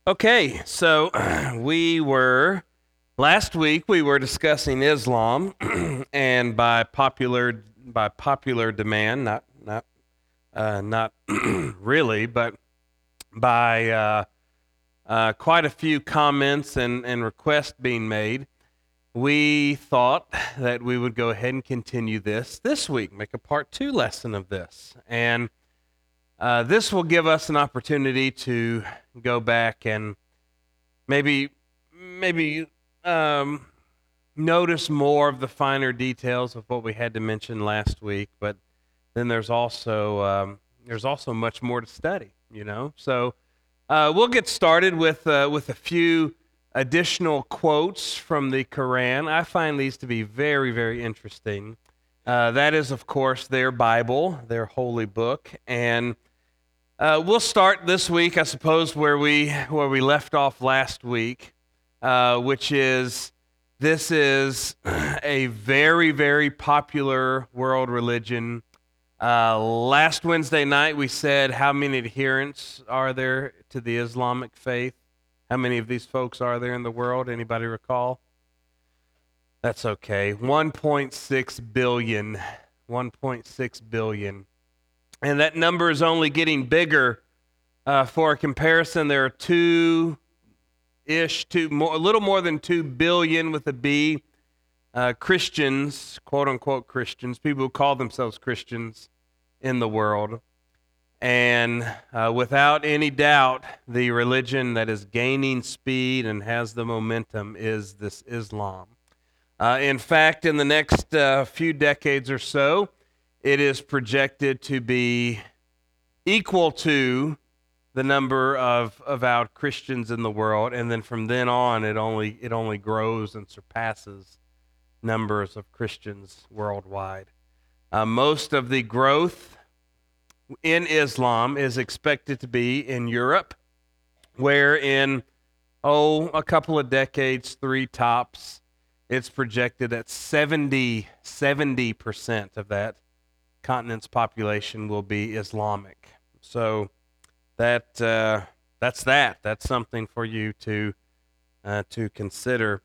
Okay, so last week we were discussing Islam, and by popular demand, not really, but by quite a few comments and requests being made, we thought that we would go ahead and continue this week, make a part two lesson of this, and this will give us an opportunity to go back and maybe um, notice more of the finer details of what we had to mention last week. But then there's also much more to study, you know. So we'll get started with a few additional quotes from the Quran. I find these to be very, very interesting. That is, of course, their Bible, their holy book, and we'll start this week, I suppose, where we left off last week, which is this is a very, very popular world religion. Last Wednesday night, we said how many adherents are there to the Islamic faith? How many of these folks are there in the world? Anybody recall? That's okay. 1.6 billion. 1.6 billion. And that number is only getting bigger. For a comparison, there are a little more than 2 billion with a B, Christians, quote unquote Christians, people who call themselves Christians in the world. And without any doubt, the religion that is gaining speed and has the momentum is this Islam. In fact, in the next few decades or so, it is projected to be equal to the number of avowed Christians in the world, and then from then on, it only grows and surpasses numbers of Christians worldwide. Most of the growth in Islam is expected to be in Europe, where in a couple of decades, three tops, it's projected that 70% of that continent's population will be Islamic. So that's that. That's something for you to consider.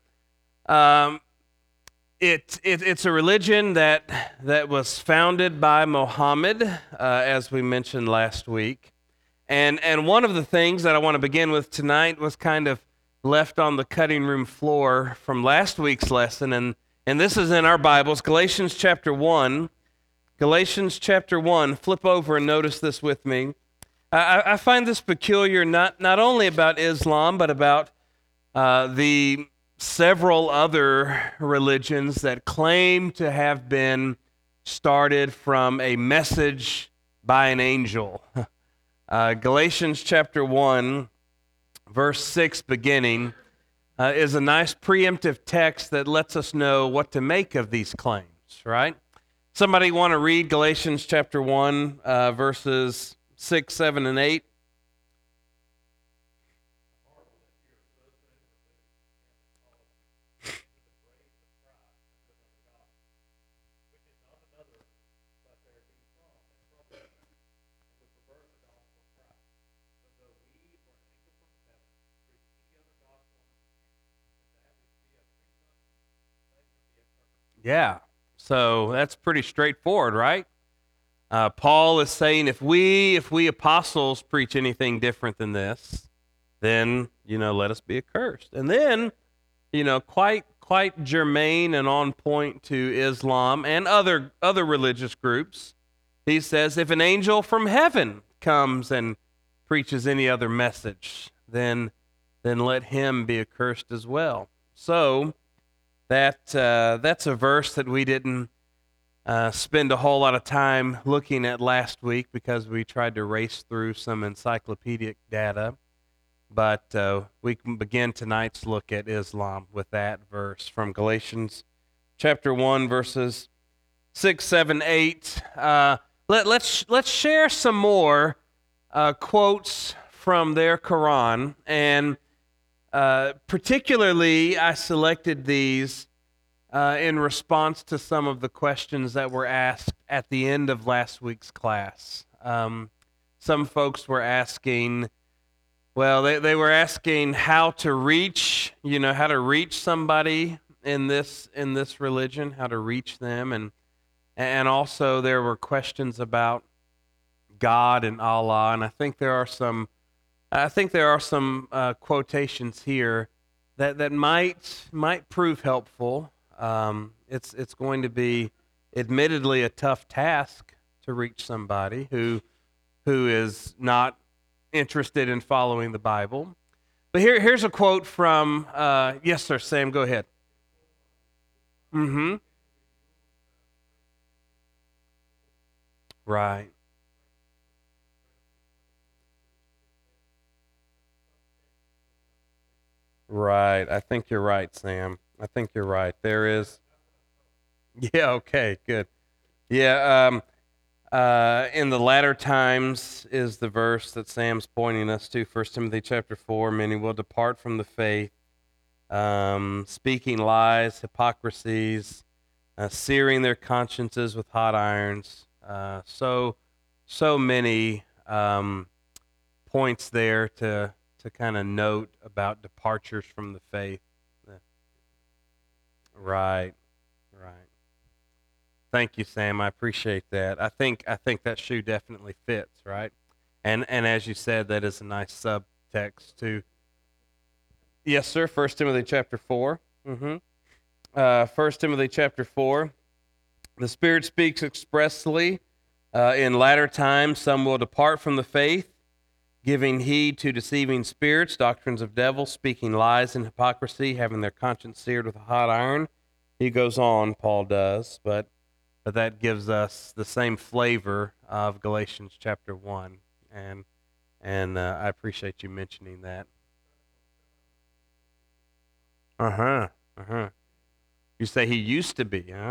It's a religion that was founded by Muhammad, as we mentioned last week, and one of the things that I want to begin with tonight was kind of left on the cutting room floor from last week's lesson, and this is in our Bibles, Galatians chapter 1. Galatians chapter 1, flip over and notice this with me. I find this peculiar not only about Islam, but about the several other religions that claim to have been started from a message by an angel. Galatians chapter 1, verse 6 beginning, is a nice preemptive text that lets us know what to make of these claims, right? Somebody want to read Galatians chapter 1, verses 6, 7, and 8? Yeah, so that's pretty straightforward, right? Paul is saying if we apostles preach anything different than this, then let us be accursed. And then quite germane and on point to Islam and other religious groups, he says if an angel from heaven comes and preaches any other message, then let him be accursed as well. So that's a verse that we didn't spend a whole lot of time looking at last week because we tried to race through some encyclopedic data. But we can begin tonight's look at Islam with that verse from Galatians chapter 1, verses 6, 7, 8. Let's share some more quotes from their Quran, and particularly I selected these in response to some of the questions that were asked at the end of last week's class. Some folks were asking, Well, they were asking how to reach, how to reach somebody in this religion, how to reach them, and also there were questions about God and Allah, and I think there are some quotations here that might prove helpful. It's going to be admittedly a tough task to reach somebody who is not interested in following the Bible. But here's a quote from, yes, sir, Sam, go ahead. Mm-hmm. Right. Right. I think you're right, Sam. I think you're right. There is. Yeah, okay, good. Yeah, in the latter times is the verse that Sam's pointing us to, 1 Timothy chapter 4. Many will depart from the faith, speaking lies, hypocrisies, searing their consciences with hot irons. So many points there to kind of note about departures from the faith. Right, right. Thank you, Sam. I appreciate that. I think that shoe definitely fits, right? And as you said, that is a nice subtext to. Yes, sir. 1 Timothy chapter 4. Mm-hmm. 1 Timothy chapter 4. The Spirit speaks expressly. In latter times, some will depart from the faith, giving heed to deceiving spirits, doctrines of devils, speaking lies and hypocrisy, having their conscience seared with a hot iron. He goes on, Paul does, but that gives us the same flavor of Galatians chapter 1, and I appreciate you mentioning that. Uh-huh, uh-huh. You say he used to be, huh?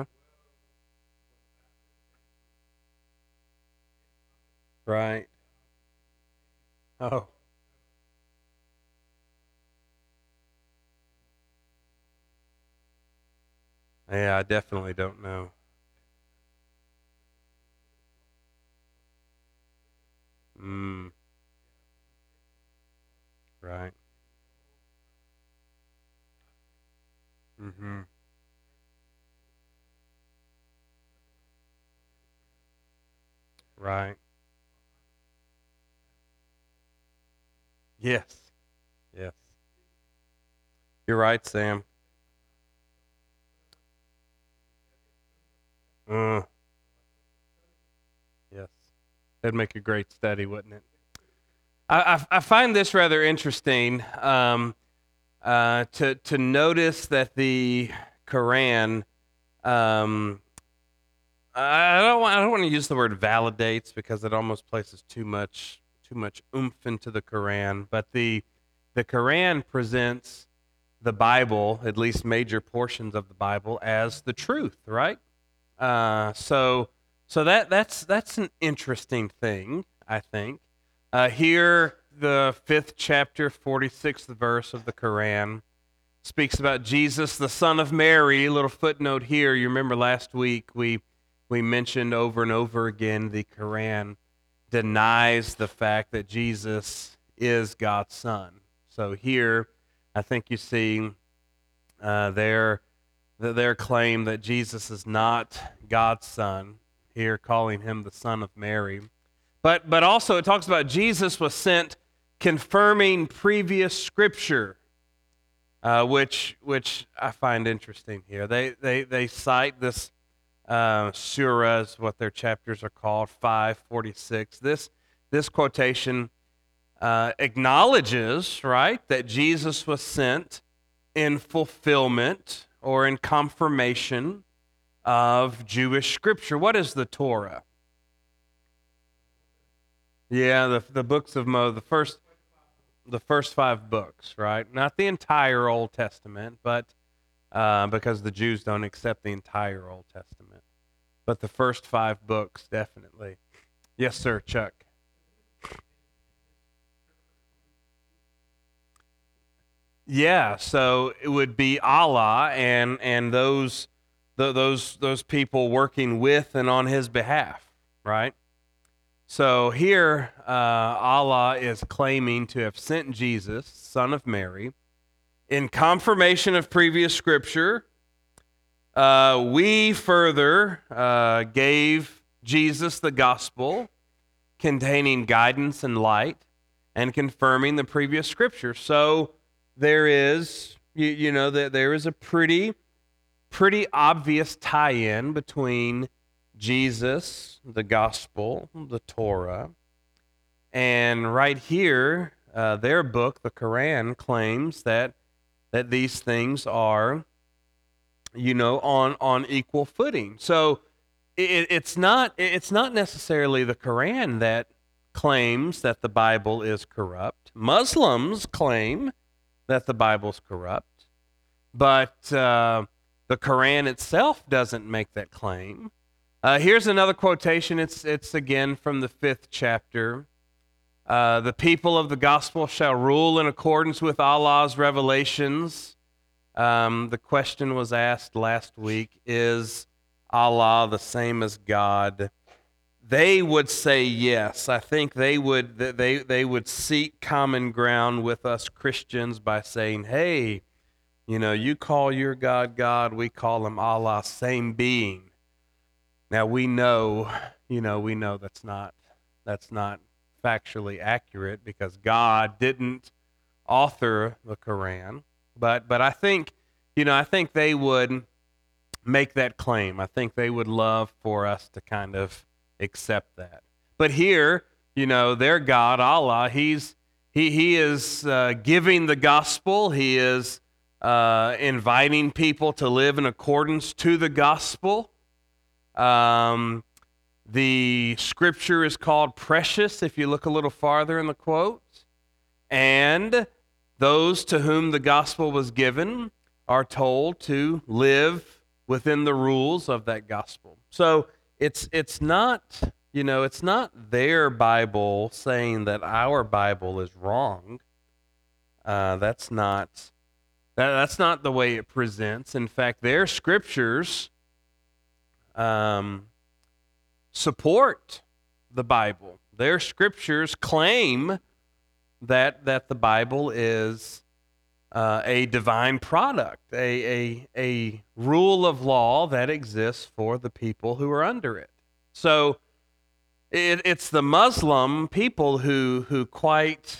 Right. Oh, yeah, I definitely don't know. Mm, right. Mm-hmm. Right. Yes. Yes. You're right, Sam. Uh, yes. That'd make a great study, wouldn't it? I find this rather interesting, to notice that the Quran, um, I don't want to use the word validates because it almost places too much oomph into the Quran, but the Quran presents the Bible, at least major portions of the Bible, as the truth, right? So that's an interesting thing, I think. Here, the 5th chapter, 46th verse of the Quran speaks about Jesus, the son of Mary. A little footnote here. You remember last week we mentioned over and over again the Quran denies the fact that Jesus is God's son. So here, I think you see their claim that Jesus is not God's son. Here, calling him the son of Mary, but also it talks about Jesus was sent confirming previous scripture, which I find interesting here. They cite this surah is what their chapters are called, 546. This quotation acknowledges, right, that Jesus was sent in fulfillment or in confirmation of Jewish scripture. What is the Torah? Yeah, the books of Moses, the first 5 books, right? Not the entire Old Testament, but because the Jews don't accept the entire Old Testament, but the first 5 books definitely. Yes, sir, Chuck. Yeah, so it would be Allah and those people working with and on His behalf, right? So here, Allah is claiming to have sent Jesus, son of Mary, in confirmation of previous scripture. We further gave Jesus the gospel containing guidance and light and confirming the previous scripture. So there is, there is a pretty obvious tie-in between Jesus, the gospel, the Torah, and right here, their book, the Quran, claims that these things are, on equal footing. So it's not necessarily the Quran that claims that the Bible is corrupt. Muslims claim that the Bible's corrupt, but the Quran itself doesn't make that claim. Here's another quotation. It's again from the 5th chapter. The people of the gospel shall rule in accordance with Allah's revelations. The question was asked last week, is Allah the same as God? They would say yes. I think they would seek common ground with us Christians by saying, hey, you call your God God, we call him Allah, same being. Now we know that's not factually accurate because God didn't author the Quran, but I think they would make that claim. I think they would love for us to kind of accept that. But here, their God, Allah, he is giving the gospel. He is inviting people to live in accordance to the gospel. The scripture is called precious, if you look a little farther in the quote. And those to whom the gospel was given are told to live within the rules of that gospel. So it's not their Bible saying that our Bible is wrong. That's not the way it presents. In fact, their scriptures support the Bible. Their scriptures claim that the Bible is a divine product, a rule of law that exists for the people who are under it. So it's the Muslim people who quite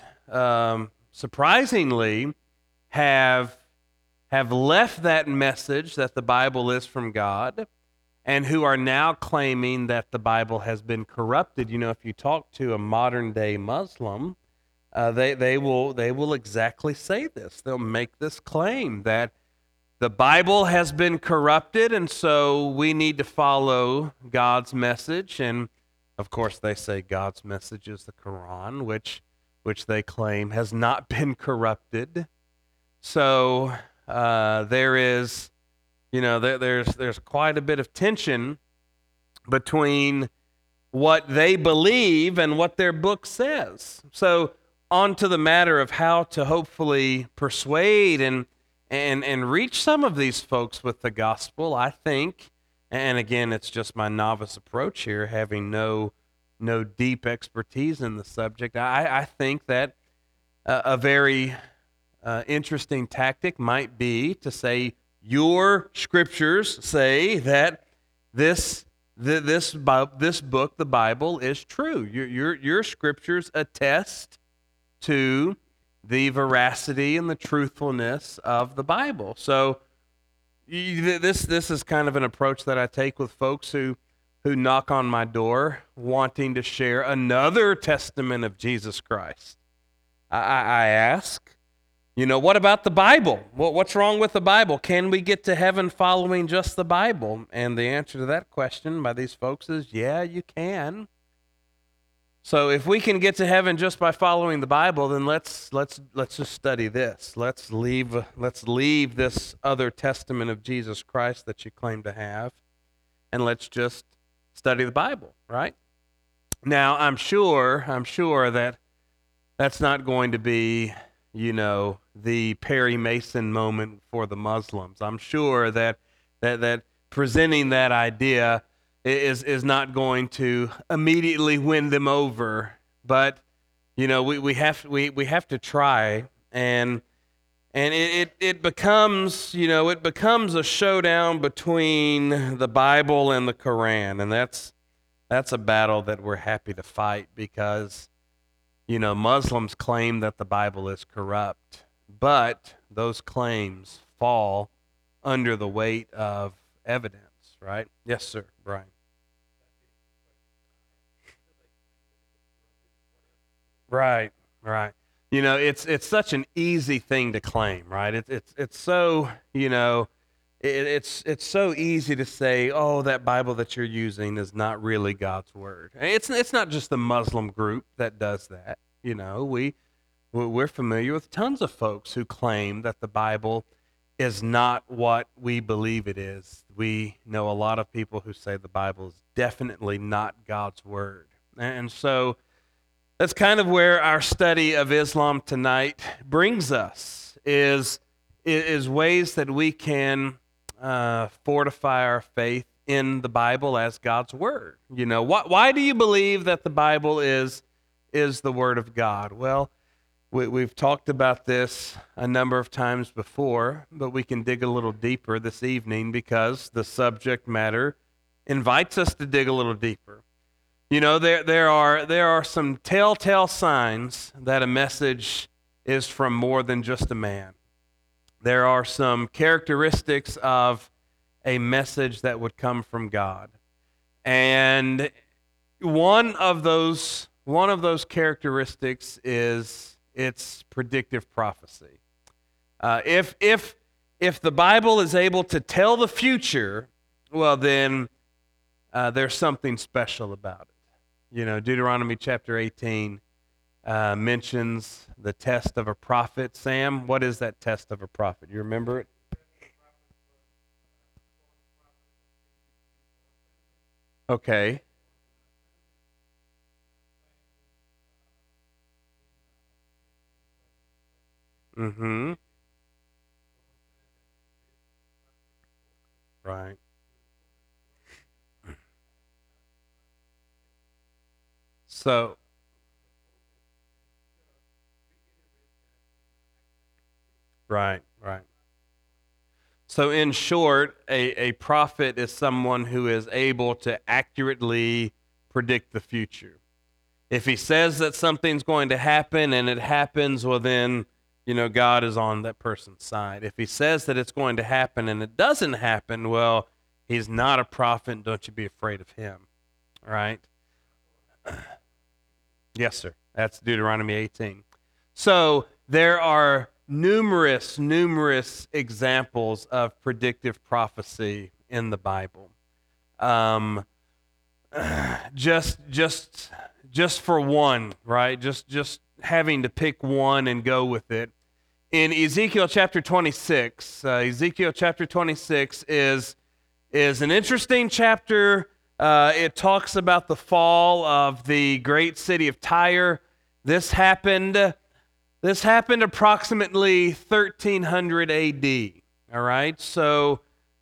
surprisingly have left that message that the Bible is from God, and who are now claiming that the Bible has been corrupted. If you talk to a modern day Muslim, they will exactly say this. They'll make this claim that the Bible has been corrupted, and so we need to follow God's message. And of course, they say God's message is the Quran, which they claim has not been corrupted. So there is. There's quite a bit of tension between what they believe and what their book says. So on to the matter of how to hopefully persuade and reach some of these folks with the gospel, I think, and again, it's just my novice approach here, having no deep expertise in the subject. I think that a very interesting tactic might be to say, your scriptures say that this book, the Bible, is true. Your scriptures attest to the veracity and the truthfulness of the Bible. So this is kind of an approach that I take with folks who knock on my door wanting to share another testament of Jesus Christ. I ask, what about the Bible? What's wrong with the Bible? Can we get to heaven following just the Bible? And the answer to that question by these folks is, yeah, you can. So if we can get to heaven just by following the Bible, then let's just study this. Let's leave this other testament of Jesus Christ that you claim to have, and let's just study the Bible, right? Now, I'm sure that that's not going to be, the Perry Mason moment for the Muslims. I'm sure that presenting that idea is not going to immediately win them over. But we have to try, and it becomes it becomes a showdown between the Bible and the Quran, and that's a battle that we're happy to fight because Muslims claim that the Bible is corrupt, but those claims fall under the weight of evidence, right? Yes, sir, Brian. Right, right. It's such an easy thing to claim, right? It's so it's so easy to say, oh, that Bible that you're using is not really God's word. And it's not just the Muslim group that does that. We're familiar with tons of folks who claim that the Bible is not what we believe it is. We know a lot of people who say the Bible is definitely not God's word, and so that's kind of where our study of Islam tonight brings us, is ways that we can fortify our faith in the Bible as God's word. Why do you believe that the Bible is the word of God? Well, we've talked about this a number of times before, but we can dig a little deeper this evening because the subject matter invites us to dig a little deeper. There are some telltale signs that a message is from more than just a man. There are some characteristics of a message that would come from God. And one of those characteristics is its predictive prophecy. If the Bible is able to tell the future, well then there's something special about it. Deuteronomy chapter 18 mentions the test of a prophet. Sam, what is that test of a prophet? You remember it? Okay. Mm-hmm. Right. So, right, right. So, in short, a prophet is someone who is able to accurately predict the future. If he says that something's going to happen and it happens, well, then, God is on that person's side. If he says that it's going to happen and it doesn't happen, well, he's not a prophet. Don't you be afraid of him. All right? Yes, sir. That's Deuteronomy 18. So there are numerous examples of predictive prophecy in the Bible. Um, just for one, right? Just having to pick one and go with it. In Ezekiel chapter 26, Ezekiel chapter 26 is an interesting chapter. It talks about the fall of the great city of Tyre. This happened approximately 1300 AD. All right, so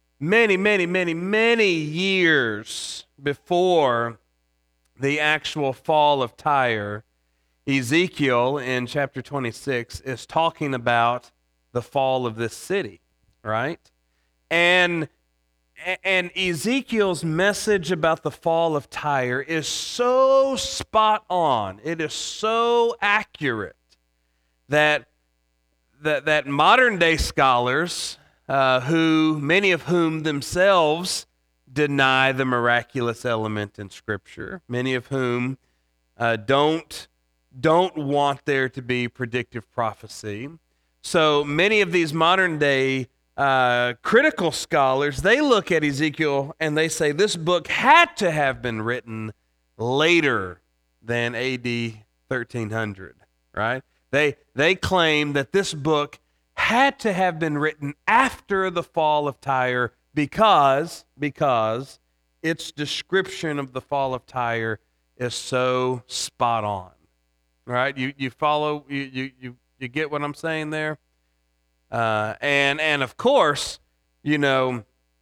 many years before the actual fall of Tyre, Ezekiel in chapter 26 is talking about the fall of this city, right? And Ezekiel's message about the fall of Tyre is so spot on. It is so accurate that modern day scholars, who many of whom themselves deny the miraculous element in Scripture, many of whom don't want there to be predictive prophecy. So many of these modern day critical scholars, they look at Ezekiel and they say this book had to have been written later than AD 1300, right? They claim that this book had to have been written after the fall of Tyre because its description of the fall of Tyre is so spot on. Right? You follow, you get what I'm saying there? And of course,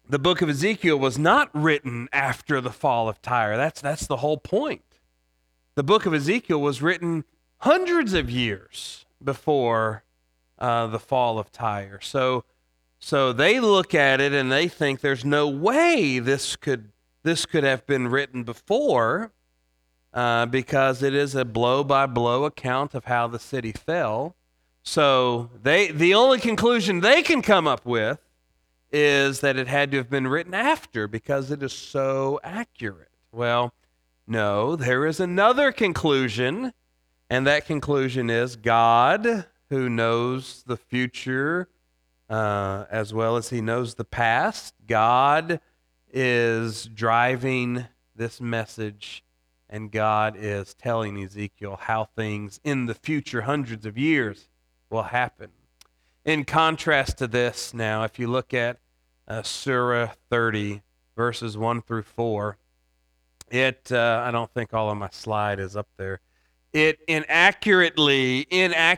the book of Ezekiel was not written after the fall of Tyre. That's the whole point. The book of Ezekiel was written hundreds of years before the fall of Tyre. So they look at it and they think there's no way this could have been written before, because it is a blow-by-blow account of how the city fell. So the only conclusion they can come up with is that it had to have been written after because it is so accurate. Well, no, there is another conclusion, and that conclusion is God, who knows the future as well as he knows the past. God is driving this message, and God is telling Ezekiel how things in the future, hundreds of years, will happen. In contrast to this, now, if you look at Surah 30, verses 1 through 4, I don't think all of my slide is up there. It inaccurately,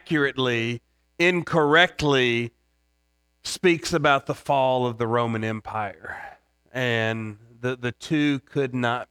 incorrectly speaks about the fall of the Roman Empire. And the two could not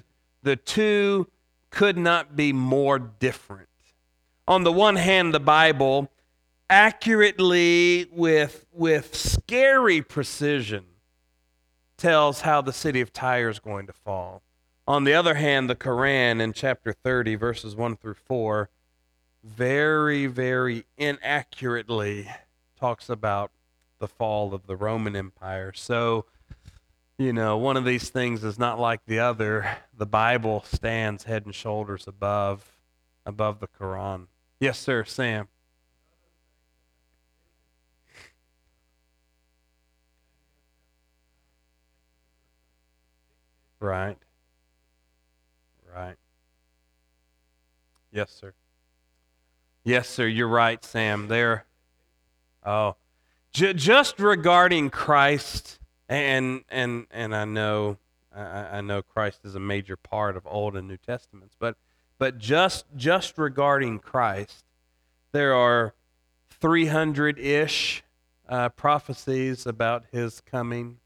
be more different. On the one hand, the Bible accurately, with scary precision, tells how the city of Tyre is going to fall. On the other hand, the Quran in chapter 30, verses 1 through 4, very, very inaccurately talks about the fall of the Roman Empire. So, one of these things is not like the other. The Bible stands head and shoulders above the Quran. Yes, sir, Sam. Right. Yes, sir. Yes, sir. You're right, Sam. Just regarding Christ, and I know Christ is a major part of Old and New Testaments, but just regarding Christ, there are 300-ish prophecies about his coming.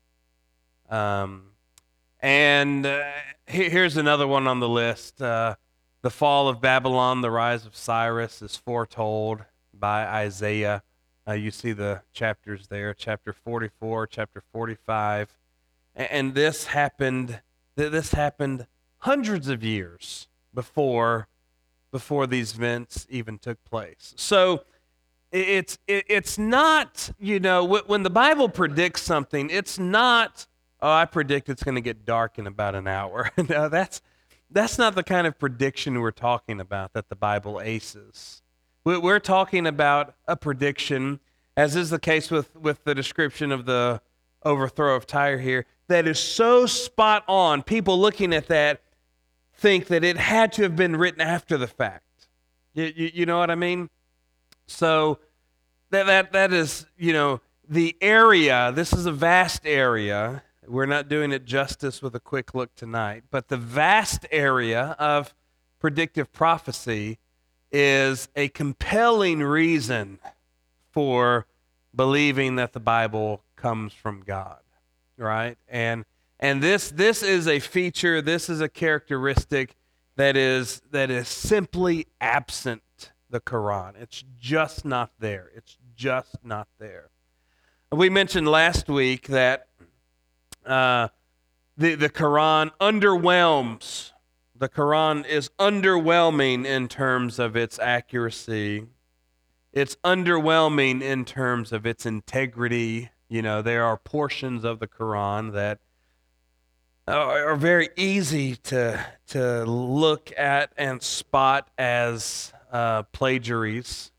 Here's another one on the list. The fall of Babylon, the rise of Cyrus is foretold by Isaiah. You see the chapters there, chapter 44, chapter 45. And this happened hundreds of years before these events even took place. So it's not, when the Bible predicts something, it's not, I predict it's going to get dark in about an hour. No, that's not the kind of prediction we're talking about that the Bible aces. We're talking about a prediction, as is the case with the description of the overthrow of Tyre here, that is so spot on. People looking at that think that it had to have been written after the fact. You know what I mean? So that is, the area. This is a vast area. We're not doing it justice with a quick look tonight, but the vast area of predictive prophecy is a compelling reason for believing that the Bible comes from God, right? And this is a feature, this is a characteristic that is simply absent the Quran. It's just not there. It's just not there. We mentioned last week that the Quran underwhelms. The Quran is underwhelming in terms of its accuracy. It's underwhelming in terms of its integrity. There are portions of the Quran that are very easy to look at and spot as plagiaries.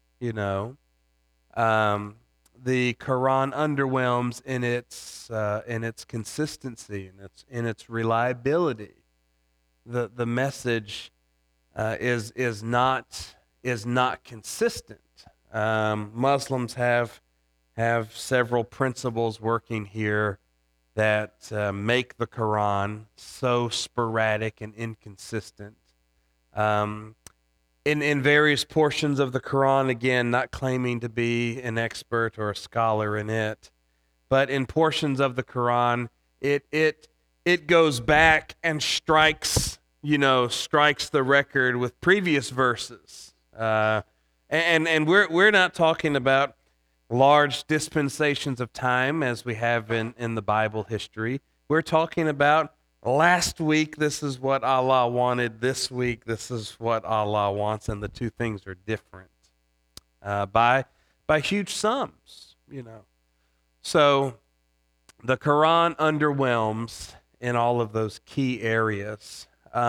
The Quran underwhelms in its consistency, in its reliability. The message is not consistent. Muslims have several principles working here that make the Quran so sporadic and inconsistent. In various portions of the Quran, again, not claiming to be an expert or a scholar in it, but in portions of the Quran, it goes back and strikes the record with previous verses. And we're not talking about large dispensations of time as we have in the Bible history. We're talking about last week, this is what Allah wanted. This week, this is what Allah wants, and the two things are different by huge sums. So the Quran underwhelms in all of those key areas.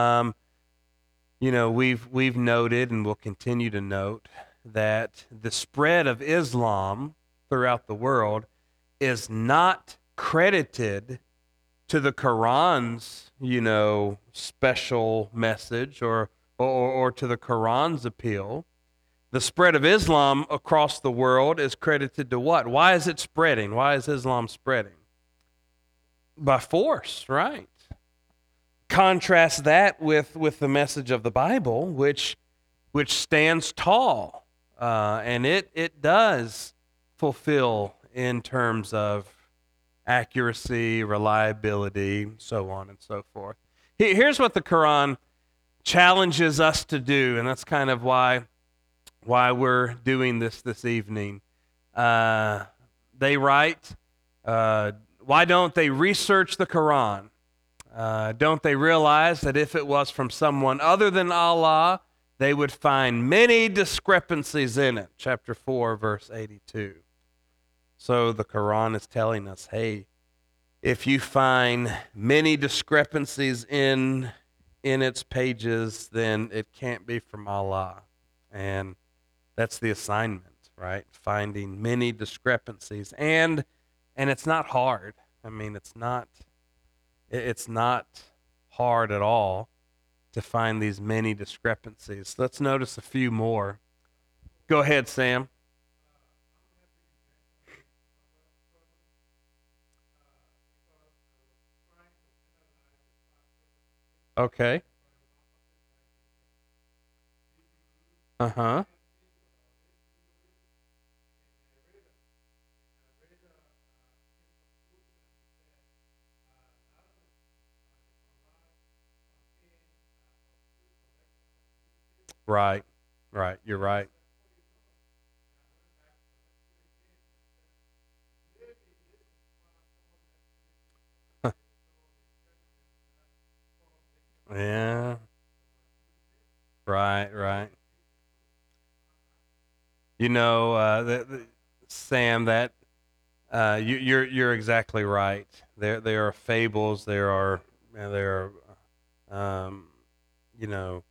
We've noted and will continue to note that the spread of Islam throughout the world is not credited to the Quran's, special message or to the Quran's appeal. The spread of Islam across the world is credited to what? Why is it spreading? Why is Islam spreading? By force, right? Contrast that with the message of the Bible, which stands tall, and it does fulfill in terms of accuracy, reliability, so on and so forth. Here's what the Quran challenges us to do, and that's kind of why we're doing this evening. They write, why don't they research the Quran? Don't they realize that if it was from someone other than Allah, they would find many discrepancies in it? Chapter 4, verse 82. So the Quran is telling us, hey, if you find many discrepancies in its pages, then it can't be from Allah. And that's the assignment, right? Finding many discrepancies. And it's not hard. I mean, it's not hard at all to find these many discrepancies. Let's notice a few more. Go ahead, Sam. Okay. Uh-huh. Right. Right. You're right. Yeah. Right. Right. Sam, that you're exactly right. There are fables. There are you know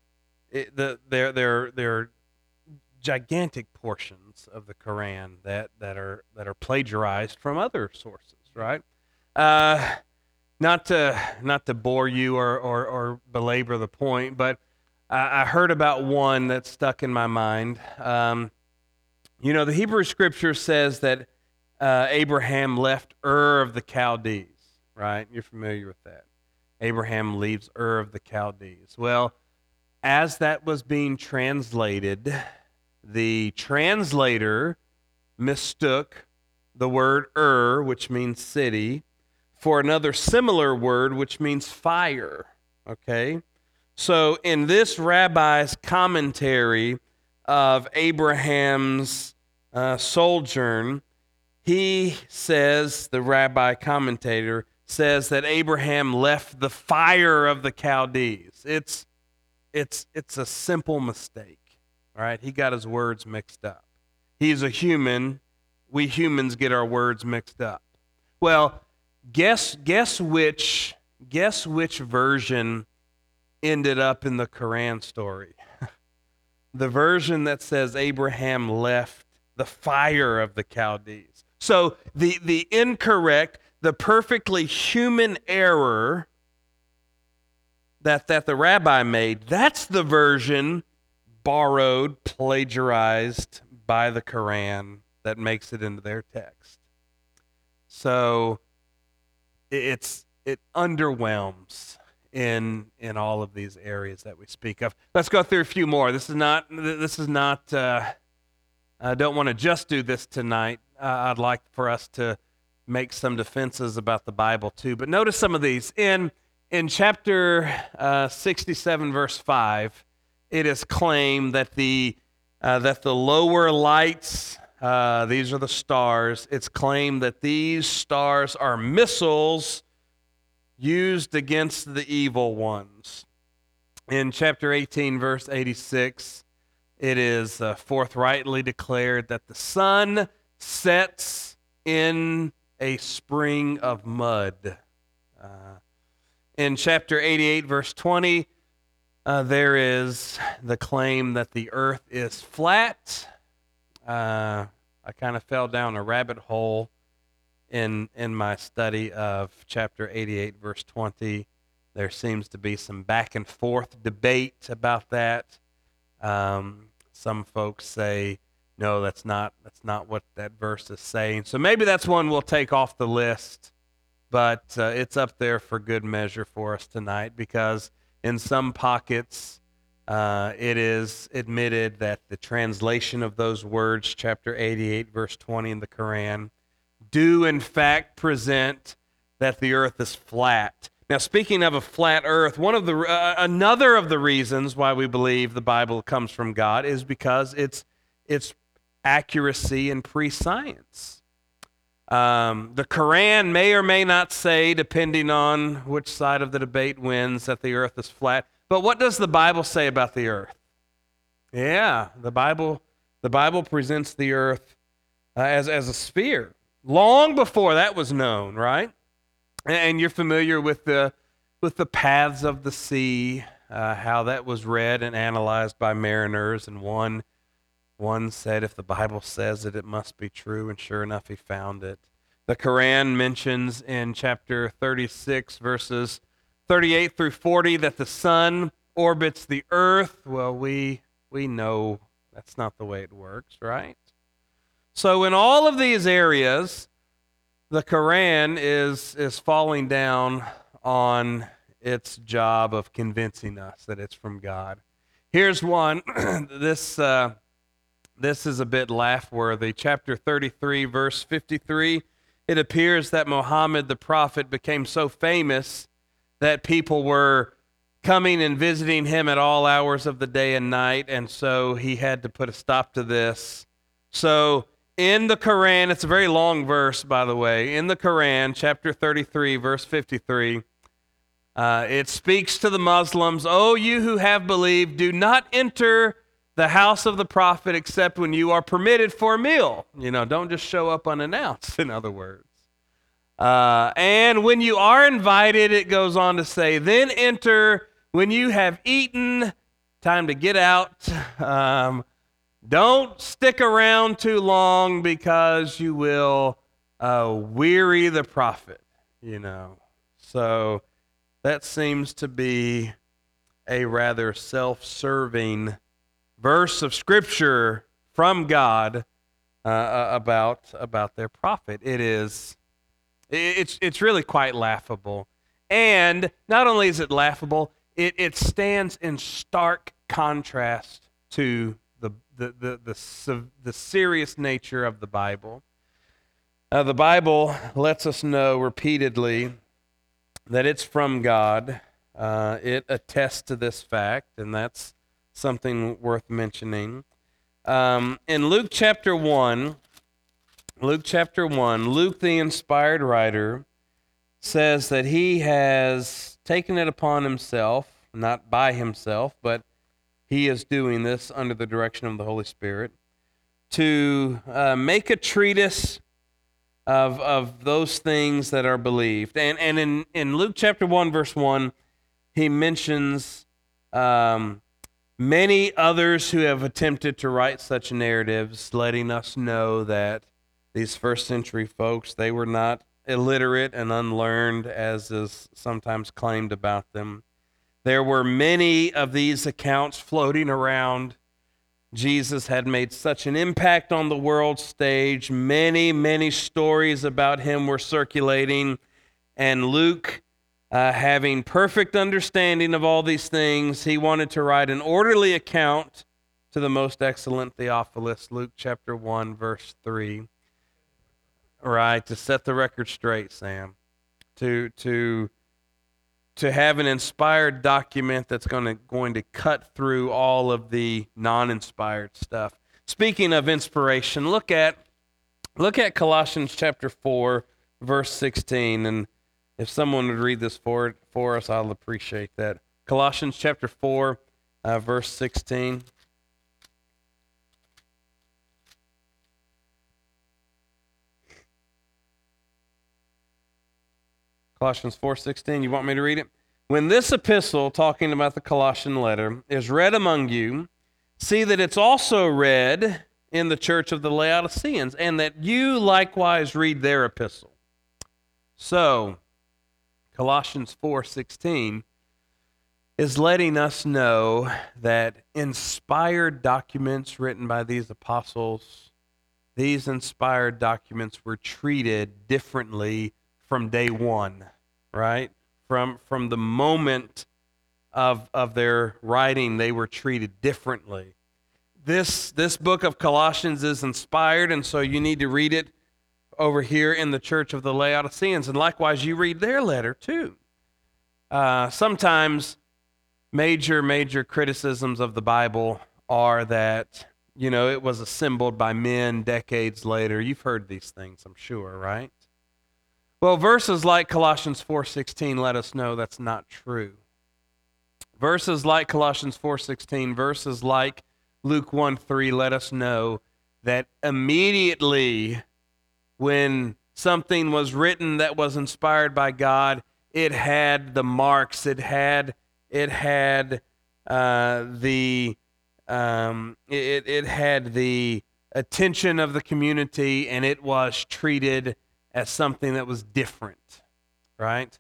there are gigantic portions of the Quran that are plagiarized from other sources, right? Uh, not to bore you or belabor the point, but I heard about one that stuck in my mind. The Hebrew Scripture says that Abraham left Ur of the Chaldees, right? You're familiar with that. Abraham leaves Ur of the Chaldees. Well, as that was being translated, the translator mistook the word Ur, which means city, for another similar word, which means fire. Okay? So in this rabbi's commentary of Abraham's sojourn, he says, the rabbi commentator says that Abraham left the fire of the Chaldees. It's a simple mistake. All right? He got his words mixed up. He's a human. We humans get our words mixed up. Well, guess which version ended up in the Quran story? The version that says Abraham left the fire of the Chaldees. So the incorrect, the perfectly human error that the rabbi made, that's the version borrowed, plagiarized by the Quran that makes it into their text. So it underwhelms in all of these areas that we speak of. Let's go through a few more. This is not. I don't want to just do this tonight. I'd like for us to make some defenses about the Bible too. But notice some of these. In chapter 67, verse 5, it is claimed that the lower lights, these are the stars, it's claimed that these stars are missiles used against the evil ones. In chapter 18, verse 86, it is forthrightly declared that the sun sets in a spring of mud. In chapter 88, verse 20, there is the claim that the earth is flat. I kind of fell down a rabbit hole in my study of chapter 88, verse 20. There seems to be some back and forth debate about that. Some folks say, no, that's not what that verse is saying. So maybe that's one we'll take off the list, but it's up there for good measure for us tonight, because in some pockets it is admitted that the translation of those words, chapter 88, verse 20 in the Quran, do in fact present that the earth is flat. Now, speaking of a flat earth, another of the reasons why we believe the Bible comes from God is because it's accuracy and pre-science. The Quran may or may not say, depending on which side of the debate wins, that the earth is flat. But what does the Bible say about the earth? Yeah, the Bible presents the earth as a sphere. Long before that was known, right? And you're familiar with the paths of the sea, how that was read and analyzed by mariners, and one said, if the Bible says it, it must be true, and sure enough, he found it. The Quran mentions in chapter 36, verses 38 through 40, that the sun orbits the earth. Well, we know that's not the way it works, right? So in all of these areas, the Quran is falling down on its job of convincing us that it's from God. Here's one. This is a bit laugh-worthy. Chapter 33, verse 53, it appears that Muhammad the prophet became so famous that people were coming and visiting him at all hours of the day and night, and so he had to put a stop to this. So in the Quran, it's a very long verse, by the way. In the Quran, chapter 33, verse 53, it speaks to the Muslims, "O you who have believed, do not enter the house of the prophet except when you are permitted for a meal." Don't just show up unannounced, in other words. And when you are invited, it goes on to say, then enter when you have eaten. Time to get out. Don't stick around too long, because you will weary the prophet, So that seems to be a rather self-serving verse of Scripture from God about their prophet. It's really quite laughable. And not only is it laughable, it stands in stark contrast to the serious nature of the Bible. The Bible lets us know repeatedly that it's from God. It attests to this fact, and that's something worth mentioning. In Luke chapter 1, Luke the inspired writer says that he has taken it upon himself, not by himself, but he is doing this under the direction of the Holy Spirit, to make a treatise of those things that are believed. And in Luke chapter 1, verse 1, he mentions many others who have attempted to write such narratives, letting us know that these first century folks, they were not illiterate and unlearned, as is sometimes claimed about them. There were many of these accounts floating around. Jesus had made such an impact on the world stage. Many, many stories about him were circulating. And Luke, having perfect understanding of all these things, he wanted to write an orderly account to the most excellent Theophilus, Luke chapter 1, verse 3. right? To set the record straight, Sam. To have an inspired document that's going to cut through all of the non-inspired stuff. Speaking of inspiration, look at Colossians chapter 4, verse 16, and if someone would read this for us, I'll appreciate that. Colossians chapter 4, verse 16. Colossians 4:16, you want me to read it? When this epistle, talking about the Colossian letter, is read among you, see that it's also read in the church of the Laodiceans, and that you likewise read their epistle. So, Colossians 4:16 is letting us know that inspired documents written by these apostles, these inspired documents were treated differently from day one, right? From the moment of their writing, they were treated differently. This book of Colossians is inspired, and so you need to read it over here in the church of the Laodiceans, and likewise you read their letter too. Sometimes major criticisms of the Bible are that, it was assembled by men decades later. You've heard these things, I'm sure, right? Well, verses like Colossians 4:16 let us know that's not true. Verses like Colossians 4:16, verses like Luke 1:3 let us know that immediately when something was written that was inspired by God, it had the marks, it had the attention of the community, and it was treated as something that was different, right?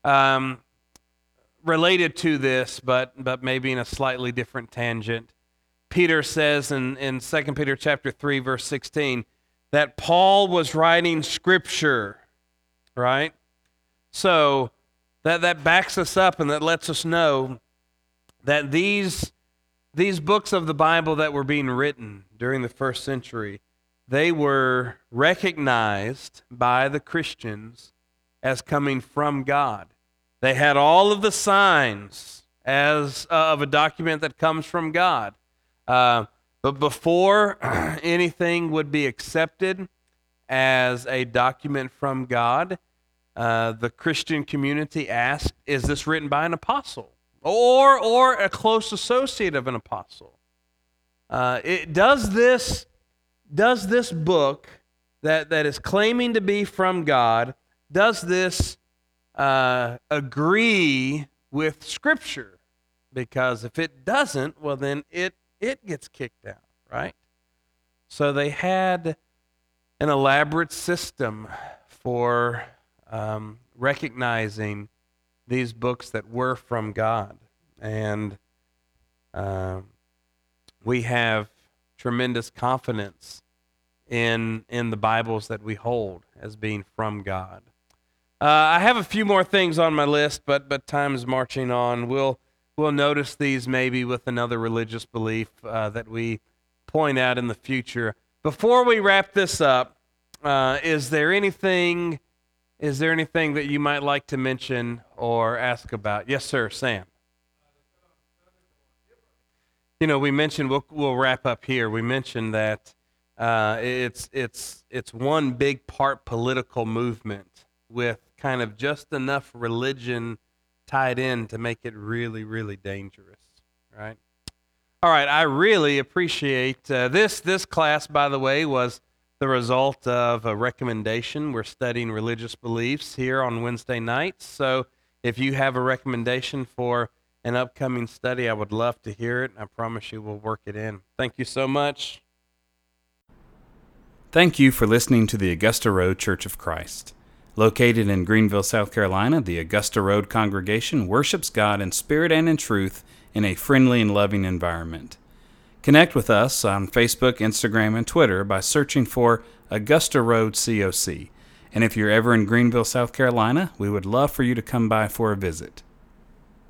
Related to this, but maybe in a slightly different tangent, Peter says in 2 Peter chapter 3, verse 16, that Paul was writing Scripture, right? So that backs us up, and that lets us know that these books of the Bible that were being written during the first century, they were recognized by the Christians as coming from God. They had all of the signs of a document that comes from God. But before anything would be accepted as a document from God, the Christian community asked, is this written by an apostle or a close associate of an apostle? Does this book that is claiming to be from God, does this agree with Scripture? Because if it doesn't, well, then it gets kicked out, right? So they had an elaborate system for recognizing these books that were from God. And we have tremendous confidence in the Bibles that we hold as being from God. I have a few more things on my list, but time's marching on. We'll notice these maybe with another religious belief that we point out in the future. Before we wrap this up, is there anything that you might like to mention or ask about? Yes, sir, Sam. We mentioned we'll wrap up here. We mentioned that it's one big part political movement with kind of just enough religion tied in to make it really, really dangerous, right? All right, I really appreciate this. This class, by the way, was the result of a recommendation. We're studying religious beliefs here on Wednesday nights. So if you have a recommendation for an upcoming study, I would love to hear it. I promise you we'll work it in. Thank you so much. Thank you for listening to the Augusta Road Church of Christ. Located in Greenville, South Carolina, the Augusta Road congregation worships God in spirit and in truth in a friendly and loving environment. Connect with us on Facebook, Instagram, and Twitter by searching for Augusta Road COC. And if you're ever in Greenville, South Carolina, we would love for you to come by for a visit.